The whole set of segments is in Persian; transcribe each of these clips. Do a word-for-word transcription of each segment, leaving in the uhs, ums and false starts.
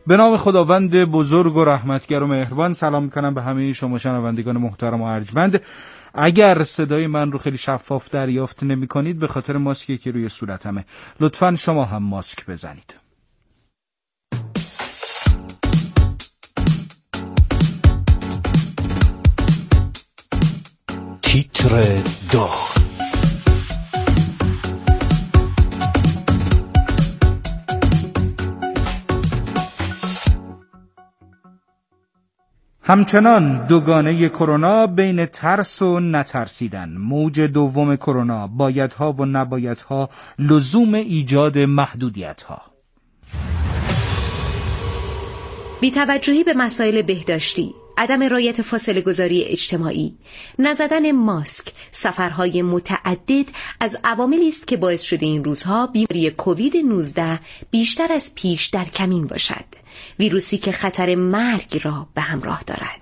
به نام خداوند بزرگ و رحمتگر و مهربان سلام میکنم به همه شما شنوندگان محترم و ارجمند. اگر صدای من رو خیلی شفاف دریافت نمی کنید به خاطر ماسکی که روی صورتمه. لطفاً شما هم ماسک بزنید. تیتر دو. همچنان دوگانه کرونا بین ترس و نترسیدن، موج دوم کرونا، بایدها و نبایدها، لزوم ایجاد محدودیتها. بی‌توجهی به مسائل بهداشتی، عدم رعایت فاصله گذاری اجتماعی، نزدن ماسک، سفرهای متعدد از عواملی است که باعث شده این روزها بیماری کووید نوزده بیشتر از پیش در کمین باشد. ویروسی که خطر مرگ را به همراه دارد.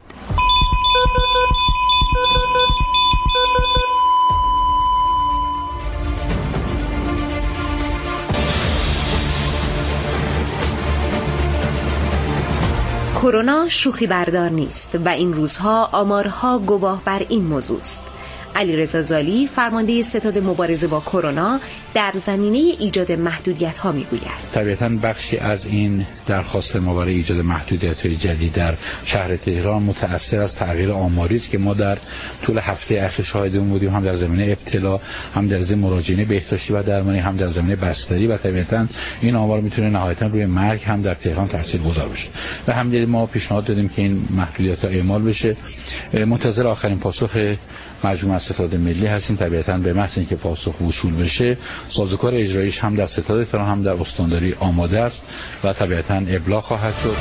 کرونا شوخی بردار نیست و این روزها آمارها گواه بر این موضوع است. علیرضا زالی فرمانده ستاد مبارزه با کرونا در زمینه ایجاد محدودیت‌ها میگوید. طبیعتاً بخشی از این درخواست ما برای ایجاد محدودیت‌های جدید در شهر تهران متأثر از تغییر آماری است که ما در طول هفته اخیر شاهد اون بودیم، هم در زمینه ابتلا، هم در زمینه مراجعین بهداشتی و درمانی، هم در زمینه بستری و طبیعتاً این آمار میتونه نهایتاً روی مرگ هم در تهران تاثیرگذار باشه. به همین دلیل ما پیشنهاد دادیم که این محدودیت‌ها اعمال بشه. منتظر آخرین پاسخ مجموعه ستاد ملی هستیم. طبیعتاً به محض اینکه پاسخ وصول بشه سازوکار اجراییش هم در ستاد تهران هم در استانداری آماده است و طبیعتاً ابلاغ خواهد شد.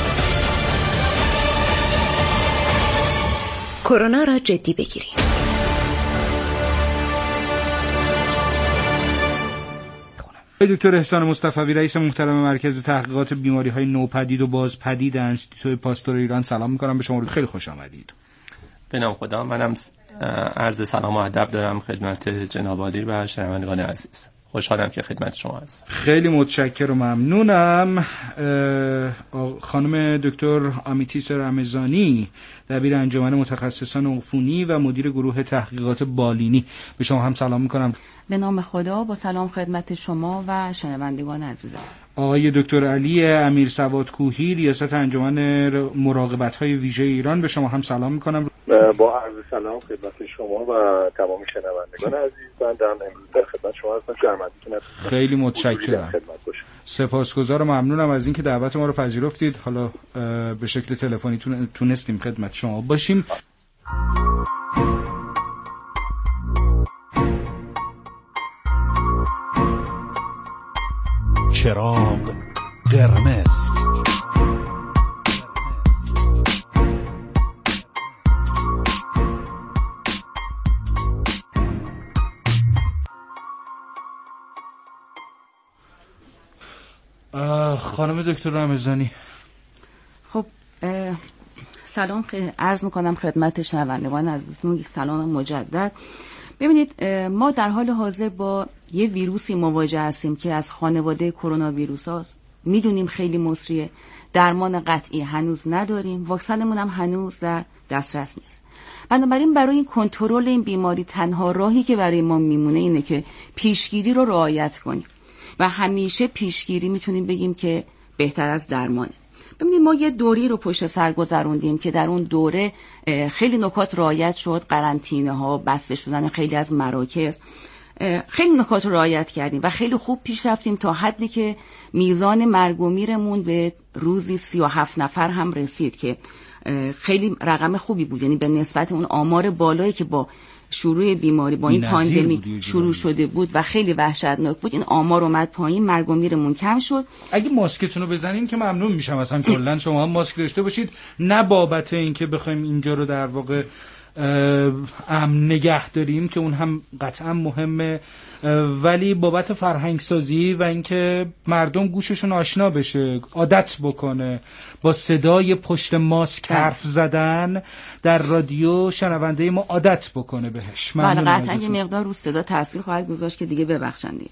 کرونا را جدی بگیریم. دکتر احسان مصطفی رئیس محترم مرکز تحقیقات بیماری‌های نوپدید و بازپدید انستیتوی پاستور ایران سلام می‌کنم به شما. خیلی خوش آمدید. به نام خدا. منم عرض سلام و ادب دارم خدمت جناب عالی و شنوندگان عزیز. خوشحالم که خدمت شما هستم. خیلی متشکرم و ممنونم. خانم دکتر آمیتیس رمضانی دبیر انجمن متخصصان عفونی و مدیر گروه تحقیقات بالینی، به شما هم سلام میکنم. به نام خدا. با سلام خدمت شما و شنوندگان عزیزم. آقای دکتر علی امیرسواد کوهی ریاست انجمن مراقبت‌های ویژه ایران، به شما هم سلام میکنم. با عرض سلام خدمت شما و تمام شنوندگان عزیز. من در امروز در خدمت شما هستم. شرمندتون هستم. خیلی متشکرم. سپاسگزارم، ممنونم از اینکه دعوت ما رو پذیرفتید. حالا به شکل تلفنی تونستیم خدمت شما باشیم. چراغ قرمز. خانم دکتر رمضانی، خب سلام عرض میکنم خدمت شنوندگان عزیزمون. یک سلام مجدد. ببینید ما در حال حاضر با یه ویروسی مواجه هستیم که از خانواده کرونا ویروس هاست. میدونیم خیلی مصریه، درمان قطعی هنوز نداریم، واکسنمون هم هنوز در دسترس نیست. بنابراین برای این کنترل این بیماری تنها راهی که برای ما میمونه اینه که پیشگیری رو رعایت کنیم و همیشه پیشگیری میتونیم بگیم که بهتر از درمانه. ببینید ما یه دوری رو پشت سر گذروندیم که در اون دوره خیلی نکات رعایت شد، قرنطینه ها، بسته شدن خیلی از مراکز، خیلی نکات رو رعایت کردیم و خیلی خوب پیش رفتیم تا حدی که میزان مرگ و میرمون به روزی سی و هفت نفر هم رسید که خیلی رقم خوبی بود. یعنی به نسبت اون آمار بالایی که با شروع بیماری با این پاندمی شروع شده بود و خیلی وحشتناک بود، این آمار اومد پایین، مرگ و میرمون کم شد. اگه ماسکتون رو بزنین که ممنون میشم. اصلا کلا شما هم ماسک داشته باشید، نه بابت اینکه بخوایم اینجا رو در واقع امن نگه داریم که اون هم قطعا مهمه، ولی بابت فرهنگ سازی و اینکه مردم گوششون آشنا بشه، عادت بکنه با صدای پشت ماسک حرف زدن در رادیو، شنونده ما عادت بکنه بهش. بله قطعا یه مقدار رو صدا تاثیر خواهد گذاشت که دیگه ببخشندی.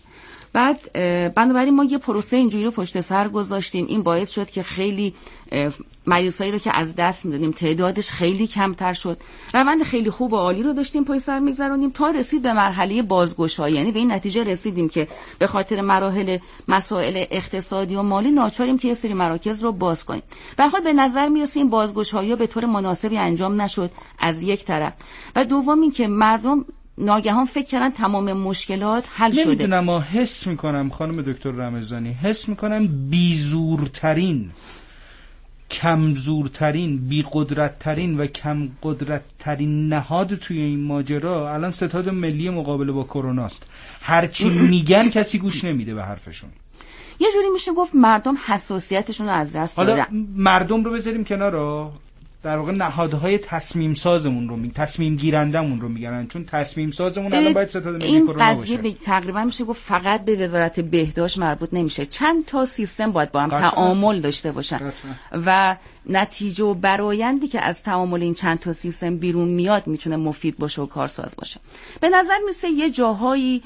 بعد بنابراین ما یه پروسه اینجوری رو پشت سر گذاشتیم. این باعث شد که خیلی مریضایی رو که از دست میدادیم تعدادش خیلی کمتر شد. روند خیلی خوب و عالی رو داشتیم پشت سر میگذرونیم تا رسید به مرحله بازگشایی. یعنی به این نتیجه رسیدیم که به خاطر مراحل مسائل اقتصادی و مالی ناچاریم که یه سری مراکز رو باز کنیم. به هر حال به نظر میرسه این بازگشایی به طور مناسبی انجام نشد از یک طرف، و دوم این که مردم ناگهان فکر کردن تمام مشکلات حل شده. نمیدونم، ما حس میکنم خانم دکتر رمضانی، حس میکنم بیزورترین، کمزورترین، بیقدرتترین و کم قدرتترین نهاد توی این ماجرا الان ستاد ملی مقابله با کرونا است. هرچی میگن کسی گوش نمیده به حرفشون. یه جوری میشه گفت مردم حساسیتشون رو از دست دادن. حالا مردم رو بذاریم کنار، در واقع نهادهای تصمیم سازمون رو می تصمیم گیرندمون رو میگن، چون تصمیم سازمون الان باید ستاد ملی کرونا باشه. این قضیه تقریبا میشه گفت فقط به وزارت بهداشت مربوط نمیشه. چند تا سیستم باید با هم قطعا تعامل داشته باشن قطعا. و نتیجه و برآیندی که از تعامل این چند تا سیستم بیرون میاد میتونه مفید باشه و کارساز باشه. به نظر میرسه یه جاهایی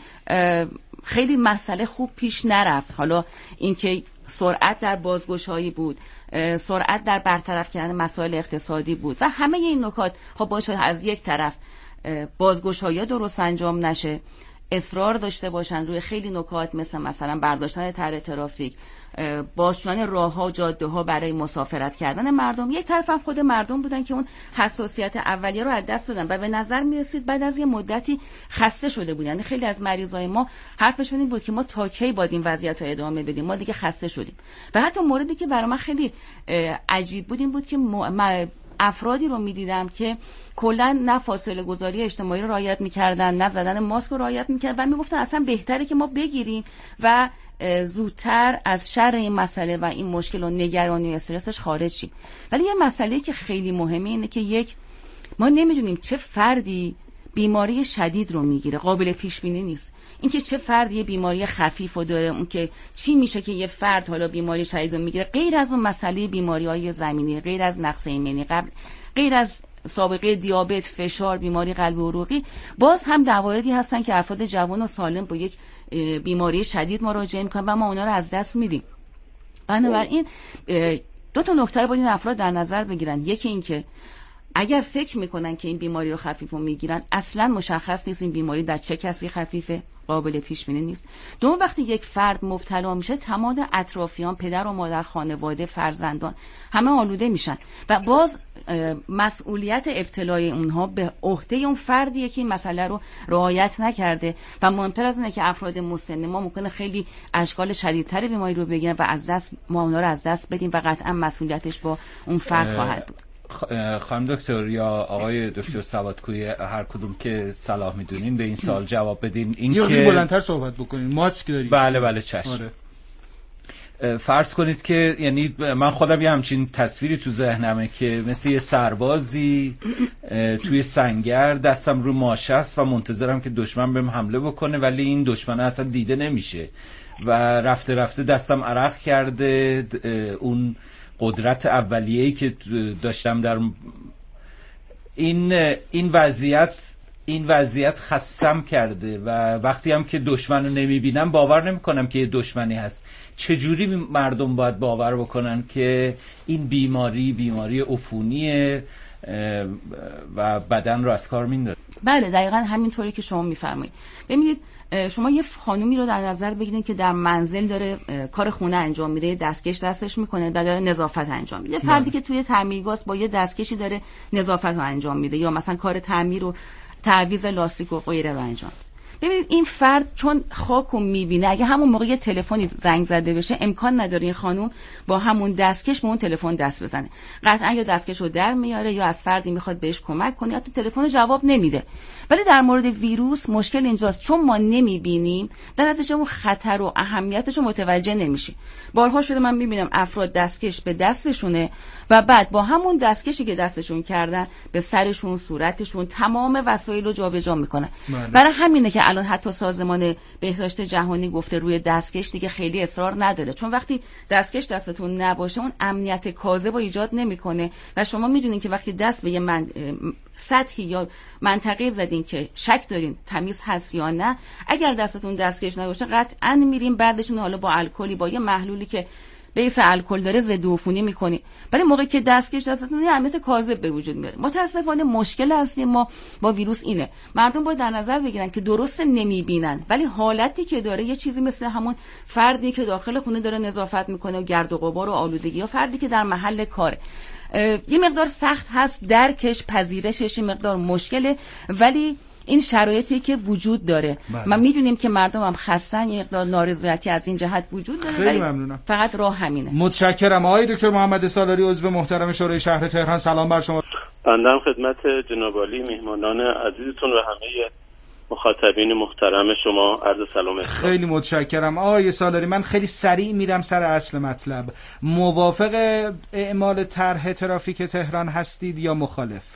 خیلی مسئله خوب پیش نرفت. حالا اینکه سرعت در بازگشایی بود، سرعت در برطرف کردن مسائل اقتصادی بود و همه این نکات خب باشه از یک طرف بازگشایی درست انجام نشه، اصرار داشته باشن روی خیلی نکات مثل مثلا برداشتن طرح ترافیک، باز شدن راه‌ها و جاده‌ها برای مسافرت کردن مردم. یک طرف هم خود مردم بودن که اون حساسیت اولیه رو از دست دادن و به نظر می‌رسید بعد از یه مدتی خسته شده بودن. یعنی خیلی از مریضای ما حرفشون این بود که ما تا کی باید این وضعیت رو ادامه بدیم، ما دیگه خسته شدیم. و حتی موردی که برای من خیلی عجیب بود این بود که م... افرادی رو می‌دیدم که کلاً نه فاصله گذاری اجتماعی رو رعایت می‌کردن، نه زدن ماسک رو رعایت می‌کردن و می‌گفتن اصلا بهتره که ما بگیریم و زودتر از شر این مسئله و این مشکل و نگرانی و استرسش خارج شیم. ولی یه مسئله که خیلی مهمه اینه که یک، ما نمی‌دونیم چه فردی بیماری شدید رو میگیره، قابل پیش بینی نیست. اینکه چه فردی یه بیماری خفیف رو داره، اون که چی میشه که یه فرد حالا بیماری شدید رو میگیره، غیر از اون مسئله بیماری‌های زمینی، غیر از نقص ایمنی قبل، غیر از سابقه دیابت، فشار، بیماری قلبی عروقی، باز هم مواردی هستن که افراد جوان و سالم با یک بیماری شدید مراجعه میکنن و ما اونا رو از دست میدیم. بنابراین دو تا نکته رو باید این افراد در نظر بگیرن. یکی این که اگر فکر میکنن که این بیماری رو خفیف رو میگیرن، اصلا مشخص نیست این بیماری در چه کسی خفیفه، قابل پیش بینی نیست. دوم وقتی یک فرد مبتلا میشه، تمام اطرافیان، پدر و مادر، خانواده، فرزندان همه آلوده میشن و باز مسئولیت ابتلای اونها به عهده اون فردیه که این مسئله رو رعایت نکرده و مهمتر از اینه که افراد مسن ما ممکنه خیلی اشکال شدیدتر بیماری رو بگیرن و از دست ما اونها رو از دست بدیم و قطعا مسئولیتش با اون فرد خواهد بود. خانم دکتر یا آقای دکتر سوادکویی، هر کدوم که صلاح میدونین به این سوال جواب بدین. این یه که بلندتر صحبت بکنین، ماسک دارید؟ بله بله چشم. آره. فرض کنید که یعنی من خودم یه همچین تصویری تو ذهنمه که مثل یه سربازی توی سنگر، دستم رو ماشه است و منتظرم که دشمن بهم حمله بکنه، ولی این دشمن اصلا دیده نمیشه و رفته رفته دستم عرق کرده. اون قدرت اولیه‌ای که داشتم در این این وضعیت این وضعیت خستم کرده و وقتی هم که دشمن رو نمیبینم باور نمیکنم که یه دشمنی هست. چجوری مردم باید باور بکنن که این بیماری بیماری عفونیه و بدن رو از کار میندازه؟ بله دقیقاً همینطوری که شما میفرمایید. ببینید شما یه خانومی رو در نظر بگیرید که در منزل داره کار خونه انجام میده، دستکش دستش میکنه و داره نظافت انجام میده. فردی که توی تعمیرگاه با یه دستکشی داره نظافت رو انجام میده یا مثلا کار تعمیر و تعویض لاستیک و غیره رو انجام. ببینید این فرد چون خاک رو میبینه، اگه همون موقع یه تلفنی زنگ زده بشه امکان نداره این خانم با همون دستکش به اون تلفن دست بزنه. قطعا یا دستکش رو در میاره یا از فردی میخواد بهش کمک کنه یا تو تلفن جواب نمیده. ولی در مورد ویروس مشکل اینجاست، چون ما نمیبینیم در نتیجه اون خطر و اهمیتش رو متوجه نمیشیم. بارها شده من میبینم افراد دستکش به دستشونه و بعد با همون دستکشی که دستشون کردن به سرشون، صورتشون، تمام وسایل رو جابجا میکنن. برای همینه که الان حتی سازمان بهداشت جهانی گفته روی دستکش دیگه خیلی اصرار نداره، چون وقتی دستکش دستتون نباشه اون امنیت کاذب رو ایجاد نمیکنه و شما میدونین که وقتی دست به یه من سطحی یا منطقه زدین که شک دارین تمیز هست یا نه، اگر دستتون دستکش نباشه قطعاً میریم بعدشون حالا با الکلی با یه محلولی که بیس الکل داره ضد عفونی میکنی، ولی موقعی که دستکش دستتون یه امنیت کاذب به وجود میاره. متاسفانه مشکل اصلی ما با ویروس اینه، مردم باید در نظر بگیرن که درست نمیبینن ولی حالتی که داره یه چیزی مثل همون فردی که داخل خونه داره نظافت میکنه و گرد و غبار و آلودگی، یا فردی که در محل کاره. یه مقدار سخت هست درکش، پذیرشش یه مقدار مشکله، ولی این شرایطی که وجود داره بله. ما میدونیم که مردم هم خستن، یه مقدار نارضایتی از این جهت وجود داره، خیلی ممنونم. فقط راه همینه. متشکرم. آقای دکتر محمد سالاری، عضو محترم شورای شهر تهران، سلام بر شما. بنده خدمت جناب عالی میهمانان عزیزتون و همه مخاطبین محترم شما عرض سلام. خیلی متشکرم. آقای سالاری، من خیلی سریع میرم سر اصل مطلب. موافق اعمال طرح ترافیک تهران هستید یا مخالف؟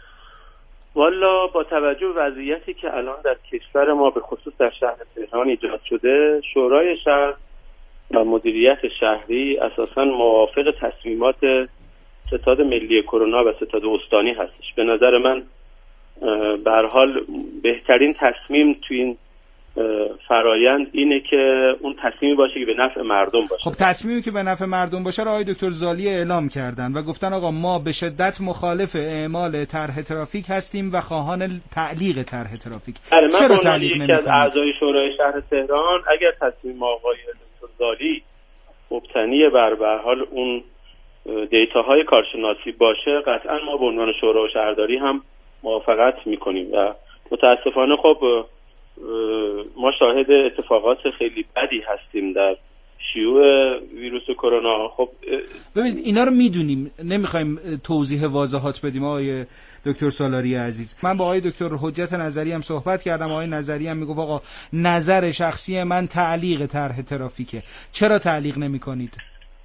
والا با توجه به وضعیتی که الان در کشور ما به خصوص در شهر تهران ایجاد شده، شورای شهر و مدیریت شهری اساساً موافق تصمیمات ستاد ملی کرونا و ستاد استانی هستش. به نظر من به هر حال بهترین تصمیم تو این فرایند اینه که اون تصمیمی باشه که به نفع مردم باشه. خب تصمیمی که به نفع مردم باشه را آقای دکتر زالی اعلام کردن و گفتن آقا ما به شدت مخالف اعمال طرح ترافیک هستیم و خواهان تعلیق طرح ترافیک. چرا تعلیق نمی‌کنید؟ یکی از اعضای شورای شهر تهران اگر تصمیم آقای دکتر زالی مبتنی بر به هر حال اون دیتاهای کارشناسی باشه، قطعا ما به عنوان شورای شهرداری هم موافقت میکنیم و متاسفانه خب ما شاهد اتفاقات خیلی بدی هستیم در شیوع ویروس کرونا. خب ببینید اینا رو میدونیم، نمیخوایم توضیح واضحات بدیم. آقای دکتر سالاری عزیز، من با آقای دکتر حجت نظری هم صحبت کردم، آقای نظری هم میگفت آقا نظر شخصی من تعلیق طرح ترافیکه. چرا تعلیق نمیکنید؟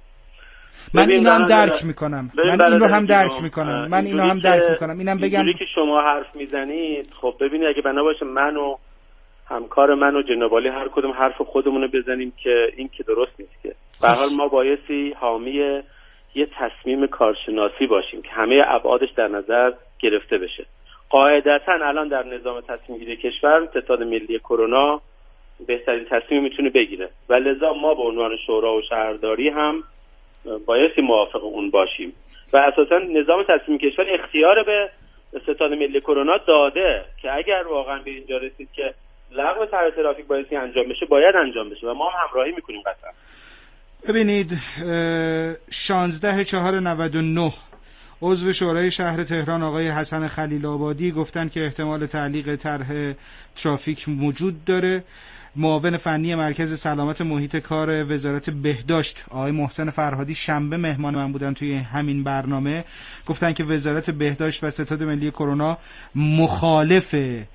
من اینو هم درک میکنم، من اینو هم درک میکنم، من اینو هم درک میکنم. اینم بگم اینجوری که شما حرف میزنید، خب ببینید اگه بنا باشه من و همکار من و جناب عالی هر کدوم حرف خودمون رو بزنیم که این که درست نیست که. به هر حال ما بایستی حامی یه تصمیم کارشناسی باشیم که همه ابعادش در نظر گرفته بشه. قاعدتاً الان در نظام تصمیم گیری کشور ستاد ملی کرونا بهترین تصمیم میتونه بگیره و لذا ما به عنوان شورا و شهرداری هم بایستی موافق اون باشیم و اساساً نظام تصمیم کشور اختیار به ستاد ملی کرونا داده که اگر واقعاً به اینجا رسید که لغو طرح ترافیک بایستی انجام بشه، باید انجام بشه و ما هم همراهی میکنیم قطعا. ببینید شانزده چهار نود و نه عضو شورای شهر تهران آقای حسن خلیل آبادی گفتن که احتمال تعلیق طرح ترافیک موجود داره. معاون فنی مرکز سلامت محیط کار وزارت بهداشت آقای محسن فرهادی شنبه مهمان من بودن توی همین برنامه، گفتن که وزارت بهداشت و ستاد ملی کرونا مخالف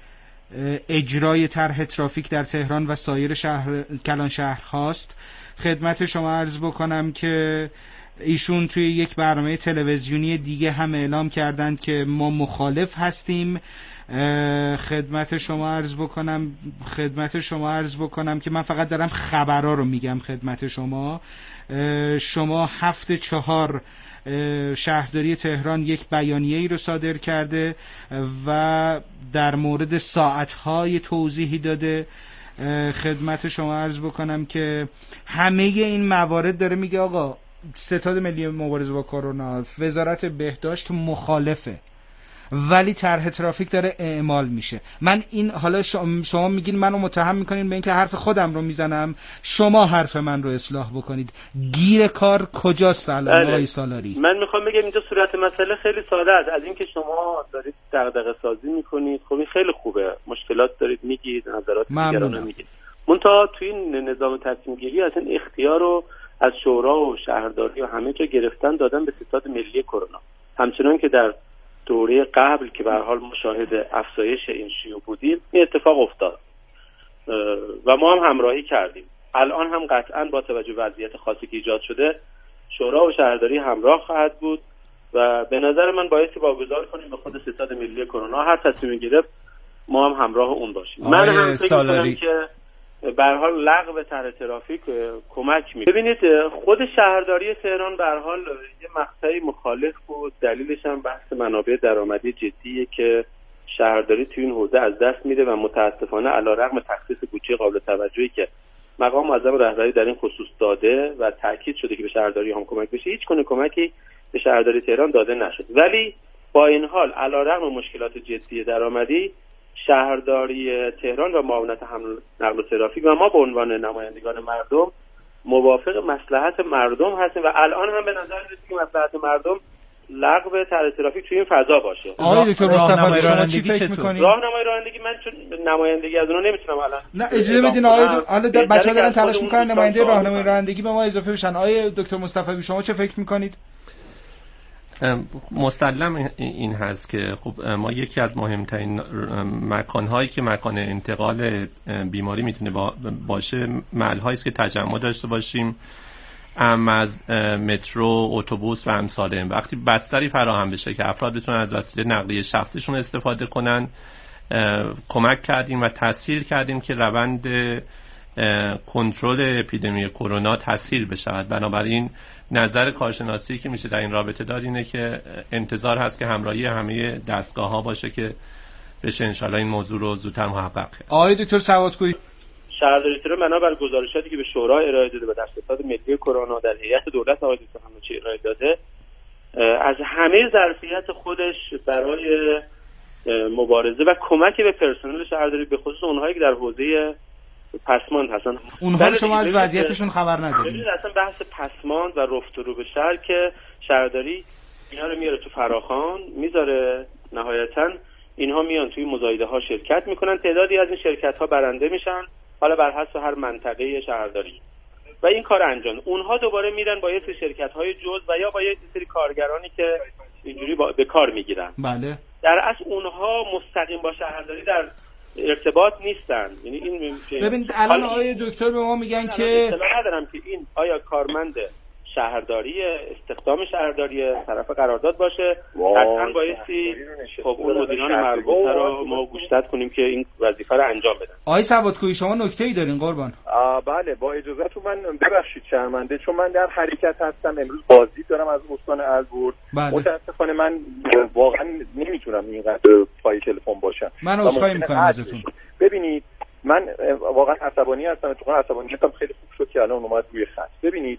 اجرای طرح ترافیک در تهران و سایر شهر کلان شهر هاست. خدمت شما عرض بکنم که ایشون توی یک برنامه تلویزیونی دیگه هم اعلام کردند که ما مخالف هستیم. خدمت شما عرض بکنم خدمت شما عرض بکنم که من فقط دارم خبرها رو میگم خدمت شما. شما هفت چهار شهرداری تهران یک بیانیه ای رو صادر کرده و در مورد ساعتهای توضیحی داده. خدمت شما عرض بکنم که همه این موارد داره میگه آقا ستاد ملی مبارزه با کرونا، وزارت بهداشت مخالفه ولی طرح ترافیک داره اعمال میشه. من این حالا شما میگین منو متهم میکنین به اینکه حرف خودم رو میزنم، شما حرف من رو اصلاح بکنید. گیر کار کجاست الان آقای سالاری؟ من میخوام بگم اینجا صورت مسئله خیلی ساده است. از اینکه شما دارید دغدغه سازی میکنید، خب این خیلی خوبه، مشکلات دارید میگید، نظرات دیگران میگید، منتها توی این نظام تصمیم گیری اصلا اختیار رو از شورا و شهرداری و همه جا گرفتن دادن به ستاد ملی کرونا. همچنان که در دوره قبل که به هر حال مشاهد افزایش این شیوع بودیم این اتفاق افتاد و ما هم همراهی کردیم. الان هم قطعا با توجه به وضعیت خاصی که ایجاد شده شورا و شهرداری همراه خواهد بود و به نظر من بایستی واگذار کنیم به خود ستاد ملی کرونا. هر تصمیمی گرفت ما هم همراه اون باشیم. من هم فکر می‌کنم که به هر حال لغو طرح ترافیک کمک می‌کنه. ببینید خود شهرداری تهران به هر حال یه مقطعی مخالف بود، دلیلش هم بحث منابع درآمدی جدیه که شهرداری توی این حوزه از دست میده و متاسفانه علیرغم تخصیص بودجه قابل توجهی که مقام معظم رهبری در این خصوص داده و تاکید شده که به شهرداری هم کمک بشه، هیچ گونه کمکی به شهرداری تهران داده نشد. ولی با این حال علیرغم مشکلات جدی درآمدی، شهرداری تهران و معاونت حمل نقل و ترافیک و ما به عنوان نمایندگان مردم موافق مصلحت مردم هستیم و الان هم به نظر میاد که مصلحت مردم لغو طرح ترافیک توی این فضا باشه. آقای دکتر مصطفی شما چی فکر می‌کنید؟ راهنمای رانندگی من چون نمایندگی از اونها نمیتونم الان. نه اجازه بدین آقای حالا بچه‌ها دارن تلاش می‌کنن نماینده راهنمای رانندگی به ما اضافه بشن. آقای دکتر مصطفی شما چه فکر می‌کنید؟ مسلم این هست که خب ما یکی از مهمترین مکان‌هایی که مکان انتقال بیماری میتونه باشه محل‌هایی است که تجمع داشته باشیم، ام از مترو، اتوبوس و امثال. وقتی بستری فراهم بشه که افراد بتونن از وسیله نقلیه شخصیشون استفاده کنن، کمک کردیم و تسهیل کردیم که روند کنترل اپیدمی کرونا تسهیل بشه. بنابراین نظر کارشناسی که میشه در این رابطه داد اینه که انتظار هست که همراهی همه دستگاه ها باشه که بشه انشالله این موضوع رو زودتر محقق کرد. آقای دکتر سوادکویی، شهرداری تهران بنابر گزارشاتی که به شورا ارائه داده و در ستاد ملی کرونا در هیئت دولت آقای دکتر همچی ارائه داده، از همه ظرفیت خودش برای مبارزه و کمک به پرسنل شهرداری به خصوص اونهایی که در حوزه پسماند هستن. اونها رو شما از وضعیتشون خبر ندارید؟ اصلا بحث پسماند و رفت و رو به شهر که شهرداری اینا رو میاره تو فراخوان میذاره، نهایتاً اینها میان توی مزایده ها شرکت میکنن، تعدادی از این شرکت ها برنده میشن، حالا بر حسب هر منطقه شهرداری و این کار انجام. اونها دوباره میرن با یه سری شرکت های جز و یا با یه سری کارگرانی که اینجوری به کار میگیرن. بله. در اصل اونها مستقیم با شهرداری در ارتباط نیستن. یعنی این ببین الان آقای دکتر به ما میگن که اطلاع ندارم که این آیا کارمند شهرداری استخدام شهرداری طرف قرارداد باشه، حتما بایستی خب اون مدیران مربوطه رو ما گوشزد کنیم که این وظیفه رو انجام بدن. آقای سوادکویی شما نکته‌ای دارین قربان؟ بله با اجازهتون من ببخشید شرمنده چون من در حرکت هستم، امروز بازدید دارم از استان البرز. بله. متاسفانه من واقعا نمیتونم اینقدر پای تلفن باشم. من عذرخواهی میکنم ازتون. ببینید من واقعا عصبانی هستم، اتفاقا عصبانیتم خیلی خوب شد که الان اومد روی خط. ببینید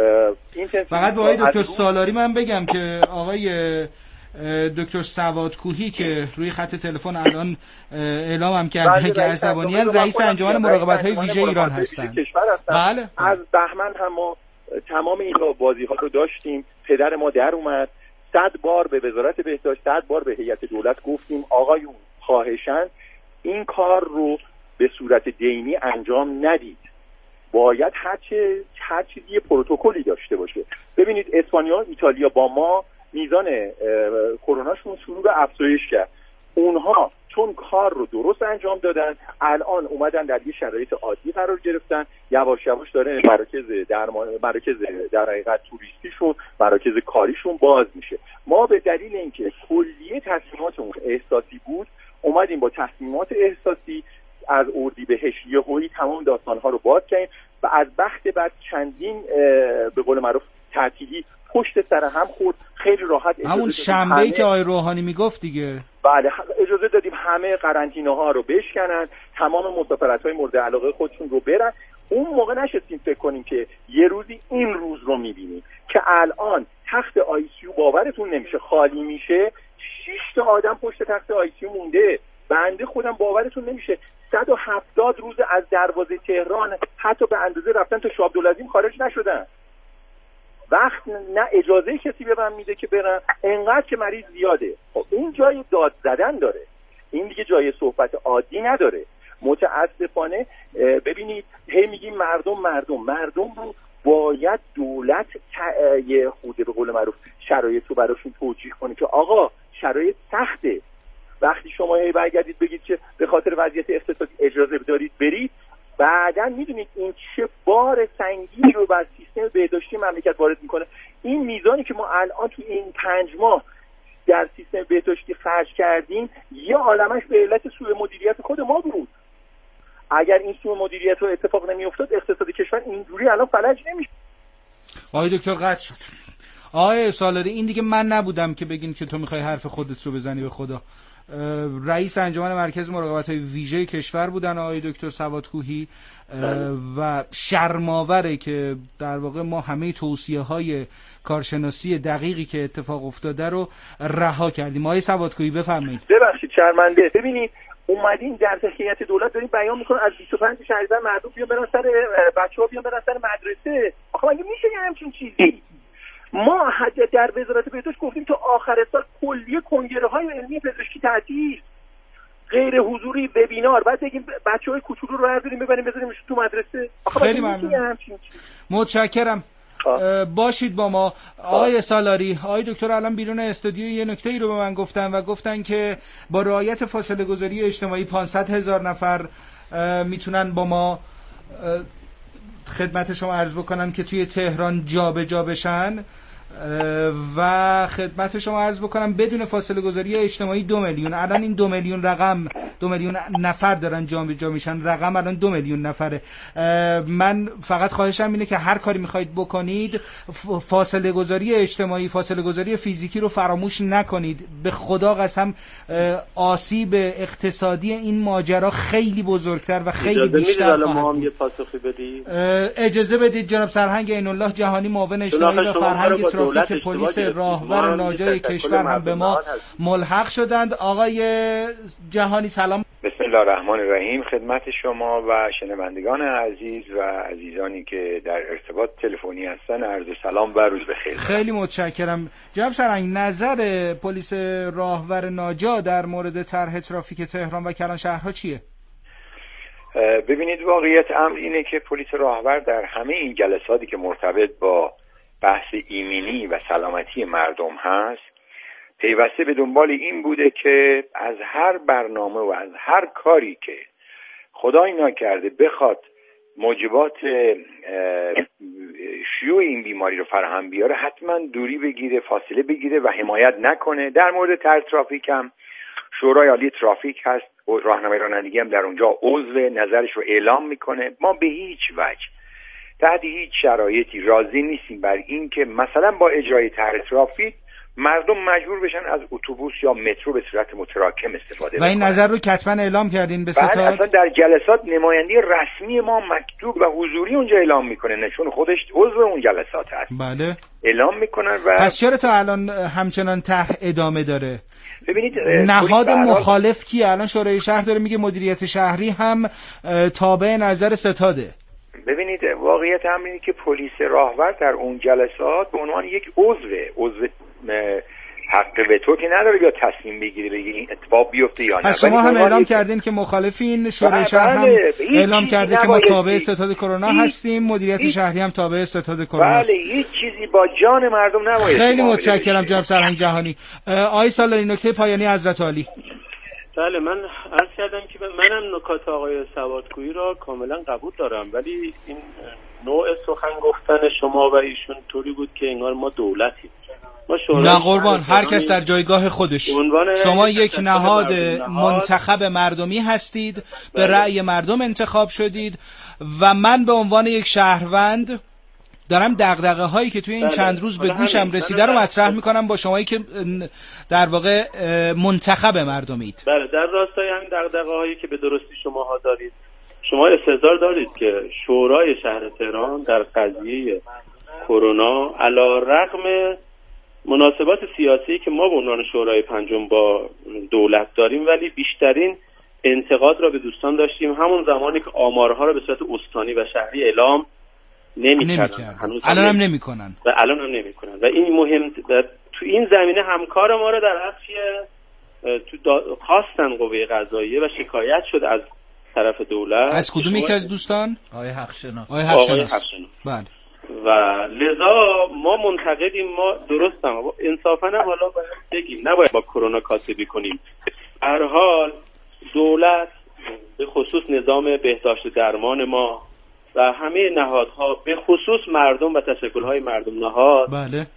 فقط با آقای دکتر سالاری من بگم که آقای دکتر سوادکوهی که روی خط تلفن الان اعلام هم کردن که عصبانیان، رئیس انجمن مراقبت‌های ویژه ایران هستند. بله. از بهمن هم ما تمام این بازی‌ها رو داشتیم. پدر ما در اومد، صد بار به وزارت بهداشت، صد بار به هیئت دولت گفتیم آقایون خواهشاً این کار رو به صورت دینی انجام ندید. باید هر چه هر چیزی یه پروتکلی داشته باشه. ببینید اسپانیا، ایتالیا با ما میزان کروناشون شروع به افزایش کرد. اونها چون کار رو درست انجام دادن الان اومدن در یه شرایط عادی قرار گرفتن، یواش یواش داره مراکز درمان مراکز در حقیقت توریستیشون، مراکز کاریشون باز میشه. ما به دلیل اینکه کلیه تصمیماتمون احساسی بود اومدیم با تصمیمات احساسی از اردیبهشت یهویی تمام داستان‌ها رو باز کردیم و از بخت بعد چندین به قول معروف تعطیلی پشت سر هم خورد. خیلی راحت همون شنبه‌ای که آقای روحانی میگفت دیگه. بله اجازه دادیم همه قرنطینه‌ها رو بشکنن، تمام مسافرت‌های مورد علاقه خودشون رو برن. اون موقع نشستیم فکر کنیم که یه روزی این روز رو می‌بینیم که الان تخت آی سی یو باورتون نمیشه خالی میشه، شش تا آدم پشت تخت آی سی یو مونده. بنده خودم باورتون نمیشه صد و هفتاد روز از دروازه تهران حتی به اندازه رفتن تا شاه عبدالعظیم خارج نشدن. وقت نه اجازه کسی به من میده که برم، انقدر که مریض زیاده. خب این جای داد زدن داره، این دیگه جای صحبت عادی نداره. متاسفانه ببینید هی میگیم مردم مردم مردم رو باید دولت یه خوده به قول معروف شرایط رو براشون توجیه کنه که آقا شرایط سخته. وقتی شما هی برگردید بگید که به خاطر وضعیت اقتصادی اجازه دارید برید، بعداً میدونید این چه بار سنگینی رو بر سیستم بهداشتی مملکت وارد میکنه. این میزانی که ما الان توی این پنج ماه در سیستم بهداشتی خرج کردیم یه عالمش به علت سوء مدیریت خود ما بود. اگر این سوء مدیریت رو اتفاق نمیافتاد اقتصاد کشور اینجوری الان فلج نمیشه. آقای دکتر قطع شد. آقای سالاری این دیگه من نبودم که بگین که تو میخوای حرف خودت رو بزنی به خدا. رئیس انجمن مرکز مراقبت‌های ویژه کشور بودن آقای دکتر سوادکوهی و شرم‌آوره که در واقع ما همه توصیه‌های کارشناسی دقیقی که اتفاق افتاده رو رها کردیم. آقای سوادکوهی بفرمایید. ببخشید شرمنده. ببینید اومدین در هیئت دولت دارین بیان میکنن از بیست و پنج شهریور مردم بیان برن سر بچه‌ها بیان برن سر مدرسه. آخه مگه میشه یه همچین چیزی؟ ما حد در وزارت بهداشت گفتیم تا آخر سال کلیه کنگره‌های علمی پزشکی تعطیل، غیر حضوری، وبینار، بعد بگیم بچه‌های کوچولو رو برداریم ببریم بذاریمش تو مدرسه. خیلی ممنون. متشکرم. باشید با ما. آقای سالاری، آقای دکتر الان بیرون استودیو یه نکته ای رو به من گفتن و گفتن که با رعایت فاصله گذاری اجتماعی پانصد هزار نفر میتونن با ما خدمت شما عرض بکنم که توی تهران جابجا بشن و خدمت شما عرض بکنم بدون فاصله گذاری اجتماعی دو میلیون. الان این دو میلیون رقم دو میلیون نفر دارن جابجا میشن، رقم الان دو میلیون نفره. من فقط خواهشم اینه که هر کاری میخواید بکنید فاصله گذاری اجتماعی، فاصله گذاری فیزیکی رو فراموش نکنید. به خدا قسم آسیب اقتصادی این ماجرا خیلی بزرگتر و خیلی بیشتر خواهد ما هم یه پاسخی بدید. اجازه بدید جناب سرهنگ عین‌الله جهانی معاون اجتماعی و فرهنگ ترافیک پلیس راهور ناجای کشور هم به ما ملحق شدند. آقای جهانی سلام. بسم الله الرحمن الرحیم. خدمت شما و شنوندگان عزیز و عزیزانی که در ارتباط تلفنی هستن عرض سلام و روز بخیر. خیلی متشکرم. جناب سرهنگ نظر پلیس راهور ناجا در مورد طرح ترافیک تهران و کلانشهرها چیه؟ ببینید واقعیت امر اینه که پلیس راهور در همه این جلساتی که مرتبط با بحث ایمنی و سلامتی مردم هست پیوسته به دنبال این بوده که از هر برنامه و از هر کاری که خدای نکرده بخواد موجبات شیوع این بیماری رو فراهم بیاره حتما دوری بگیره، فاصله بگیره و حمایت نکنه. در مورد طرح ترافیک هم شورای عالی ترافیک هست، راهنمای رانندگی هم در اونجا عضو نظرش رو اعلام میکنه. ما به هیچ وجه تحت هیچ شرایطی راضی نیستیم بر این که مثلا با اجرای طرح ترافیک مردم مجبور بشن از اتوبوس یا مترو به صورت متراکم استفاده و این بکنن. نظر رو کتباً اعلام کردین به ستاد؟ اصلا در جلسات نماینده رسمی ما مکتوب و حضوری اونجا اعلام میکنه، نشون خودش عضو اون جلسات هست. بله. اعلام میکنن و پس چرا تا الان همچنان طرح ادامه داره؟ ببینید نهاد مخالف کیه؟ الان شورای شهر داره میگه مدیریت شهری هم تابع نظر ستاده. ببینید واقعیت هم اینه که پلیس راهور در اون جلسات به عنوان یک عضو عضو حق وتو که نداره یا تصمیم بگیره بگه این اتفاق بیفته یا نه. پس شما هم اعلام کردین که مخالفین، شورای شهر هم اعلام کرده که ما تابع ستاد کرونا هستیم، مدیریت شهری هم تابع ستاد کرونا است. بله، هیچ چیزی با جان مردم نباید. خیلی متشکرم جناب سرهنگ جهانی. آقای سالاری نکته پایانی حضرت عالی. بله، من عرض کردم که منم نکات آقای سوادکویی را کاملا قبول دارم، ولی این نوع سخن گفتن شما و ایشون طوری بود که انگار ما دولتیم. نه قربان، هر کس در جایگاه خودش. شما یک نهاد منتخب مردمی هستید، به رأی مردم انتخاب شدید و من به عنوان یک شهروند دارم دغدغه هایی که توی این بله. چند روز به گوشم رسیده رو مطرح میکنم با شمایی که در واقع منتخب مردمید. بله، در راستای همین دغدغه هایی که به درستی شماها دارید، شما استحضار دارید که شورای شهر تهران در قضیه کرونا علی رغم مناسبات سیاسی که ما به عنوان شورای پنجم با دولت داریم، ولی بیشترین انتقاد را به دوستان داشتیم همون زمانی که آمارها را به صورت استانی و شهری اعلام نمی‌کردن. هنوز الان هم نمی‌کنن. و الان هم نمی‌کنن. و این مهم تو این زمینه همکار ما را در اصل تو دا... خواستن قوه قضاییه و شکایت شد از طرف دولت. از کدوم یکی از دوستان؟ آقای حقشناس. آقای حقشناس. بله. و لذا ما منتقدیم، ما درستم انصافا هم حالا باید بگیم نباید با کرونا کاسبی کنیم. هر حال دولت به خصوص نظام بهداشت درمان ما و همه نهادها به خصوص مردم و تشکل‌های مردم نهاد بله. به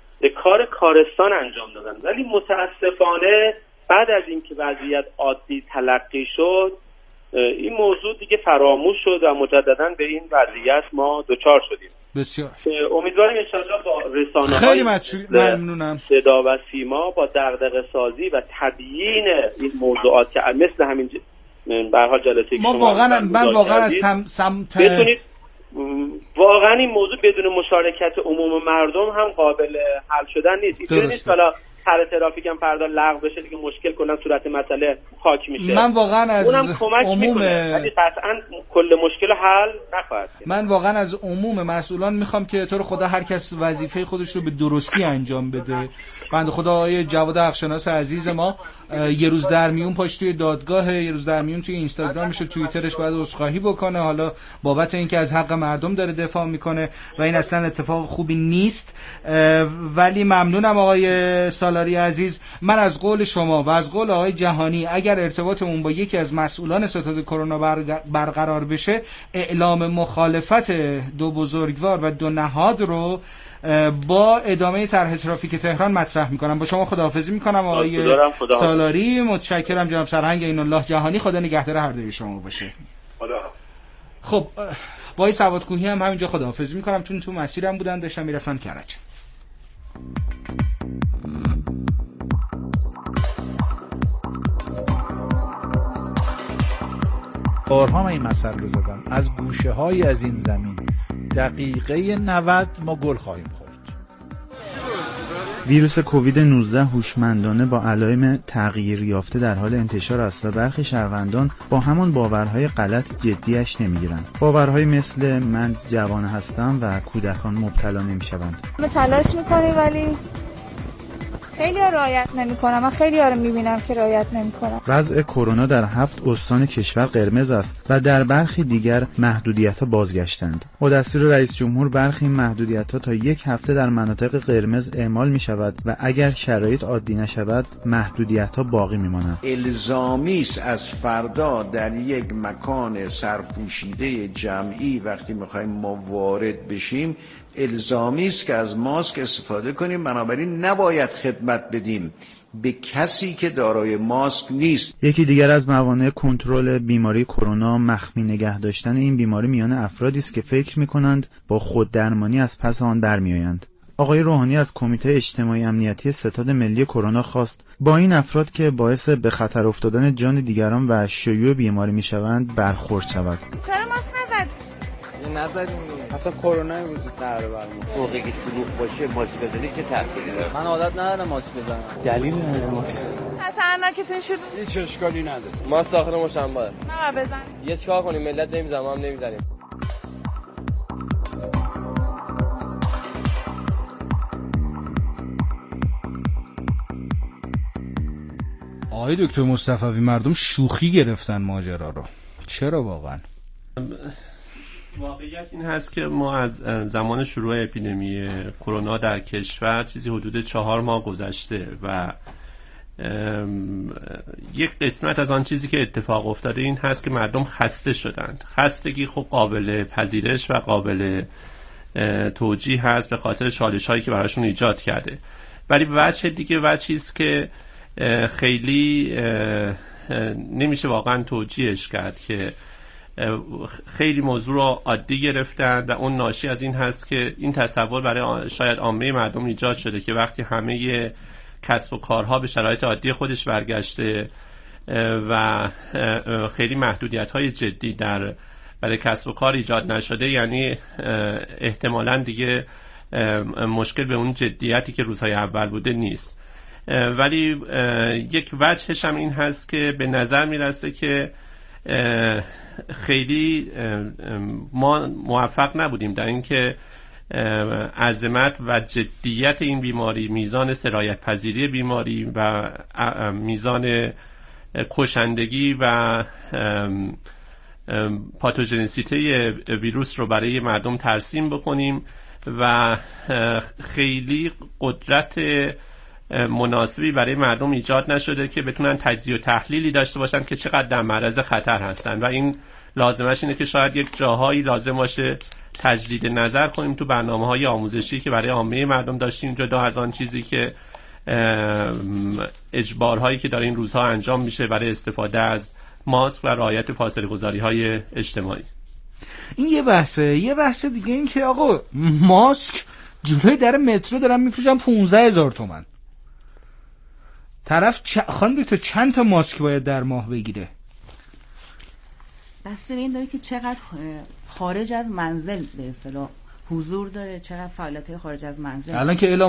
کار کارستان انجام دادن. ولی متاسفانه بعد از اینکه وضعیت عادی تلقی شد این موضوع دیگه فراموش شد و مجددا به این وضعیت ما دچار شدیم. بسیار امیدواریم ان شاءالله با رسانه‌های خیلی ممنونم صدا و سیما با دغدغه سازی و تبیین این موضوعات که مثل همین به هر حال جلسه ما واقعا من واقعا از تم سمت بتونید واقعا این موضوع بدون مشارکت عموم مردم هم قابل حل شدن نیست. نیست حالا سر ترافیک هم فردا لغو بشه دیگه مشکل کلا صورت مسئله خاک میشه. من واقعا از اونم کمک عموم میکنه ولی قطعا کل مشکل حل نخواهد کرد. من واقعا از عموم مسئولان میخوام که تو رو خدا هر کس وظیفه خودش رو به درستی انجام بده. بنده خدا آقای جواد حقشناس عزیز ما یه روز در میون پاش توی دادگاه، یه روز در میون توی اینستاگرامش و توییترش باید عذرخواهی بکنه حالا بابت اینکه از حق مردم داره دفاع میکنه و این اصلا اتفاق خوبی نیست. ولی ممنونم آقای سالاری عزیز. من از قول شما و از قول آقای جهانی اگر ارتباطمون با یکی از مسئولان ستاد کرونا برقرار بشه اعلام مخالفت دو بزرگوار و دو نهاد رو با ادامه طرح ترافیک تهران مطرح میکنم. با شما خداحافظی میکنم آقای سالاری. متشکرم جناب سرهنگ عین الله جهانی. خدا نگهدار هر دوی شما باشه. خدا. خب با این سوادکوهی هم همینجا خداحافظی میکنم چون تو مسیرم بودن داشتم میرفتن کرج. بارها من این مسئله رو زدم از گوشه های از این زمین دقیقه نود ما گل خواهیم خورد. ویروس کووید نوزده هوشمندانه با علائم تغییر یافته در حال انتشار است و برخی شهروندان با همان باورهای غلط جدیش نمیگیرند. باورهای مثل من جوان هستم و کودکان مبتلا نمیشوند. ما تلاش میکنیم ولی خیلی ها رعایت نمی‌کنن. من خیلی ها رو می‌بینم که رعایت نمی‌کنن. وضع کرونا در هفت استان کشور قرمز است و در برخی دیگر محدودیت‌ها بازگشتند. با دستور رئیس جمهور برخی محدودیت‌ها تا یک هفته در مناطق قرمز اعمال می‌شود و اگر شرایط عادی نشود محدودیت‌ها باقی می‌مانند. الزامی است از فردا در یک مکان سرپوشیده جمعی وقتی می‌خوایم ما وارد بشیم الزامی است که از ماسک استفاده کنیم. بنابراین نباید خدمت بدیم به کسی که دارای ماسک نیست. یکی دیگر از موانع کنترل بیماری کرونا مخفی نگه داشتن این بیماری میان افرادی است که فکر می‌کنند با خوددرمانی از پس آن برمی‌آیند. آقای روحانی از کمیته اجتماعی امنیتی ستاد ملی کرونا خواست با این افراد که باعث به خطر افتادن جان دیگران و شیوع بیماری می‌شوند برخورد شود. چرا ماسک نزد؟ نزدیم اصلا کرونا وجود نداره برامون. موقعی که شلوغ باشه ماسک بزنی چه تأثیری داره؟ من عادت ندارم ماسک بزنم. دلیل نداره ماسک بزنم. خطرناکه تو شلوغ. هیچ اشکالی نداره. ماسک داخل مشنبه. نه بزن. یه چیکار کنیم ملت نمیزنم ما هم نمیزنیم. آقای دکتر مصطفی مردم شوخی گرفتن ماجرا رو. چرا واقعا؟ واقعیت این هست که ما از زمان شروع اپیدمی کرونا در کشور چیزی حدود چهار ماه گذشته و یک قسمت از آن چیزی که اتفاق افتاده این هست که مردم خسته شدند. خستگی خب قابل پذیرش و قابل توجیه هست به خاطر چالش هایی که براشون ایجاد کرده، ولی وجه دیگه وجهی است که خیلی نمیشه واقعا توجیهش کرد که خیلی موضوع رو عادی گرفتن و اون ناشی از این هست که این تصور برای شاید عامه مردم ایجاد شده که وقتی همه کسب و کارها به شرایط عادی خودش برگشته و خیلی محدودیت‌های جدی در برای کسب و کار ایجاد نشده یعنی احتمالاً دیگه مشکل به اون جدیتی که روزهای اول بوده نیست. ولی یک وجهش هم این هست که به نظر میرسه که خیلی ما موفق نبودیم در اینکه عظمت و جدیت این بیماری، میزان سرایت پذیری بیماری و میزان کشندگی و پاتوژنیسیته ویروس رو برای مردم ترسیم بکنیم و خیلی قدرت مناسبی برای مردم ایجاد نشده که بتونن تجزیه و تحلیلی داشته باشن که چقدر در معرض خطر هستن و این لازمش اینه که شاید یک جاهایی لازم باشه تجدید نظر کنیم تو برنامه‌های آموزشی که برای عامه مردم داشتیم، جدا از آن چیزی که اجبارهایی که در این روزها انجام میشه برای استفاده از ماسک و رعایت فاصله گذاری‌های اجتماعی. این یه بحثه. یه بحث دیگه این که آقا ماسک جلوی در مترو دارن میفروشن پونزده هزار تومان. طرف چ... خانم دکتر چند تا ماسک باید در ماه بگیره؟ بسته به این داره که چقدر خارج از منزل به اصطلاح حضور داره، چقدر فعالیت خارج از منزل. الان که